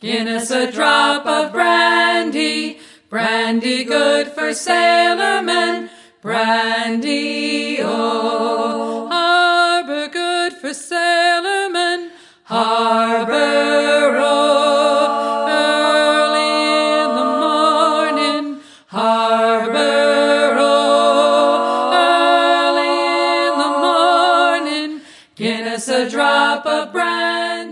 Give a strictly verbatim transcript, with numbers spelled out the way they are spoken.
Guinness a drop of brandy, brandy good for sailormen, brandy, oh. Harbour good for sailormen, harbour, oh. Early in the morning, harbour, oh. Early in the morning, Guinness a drop of brandy.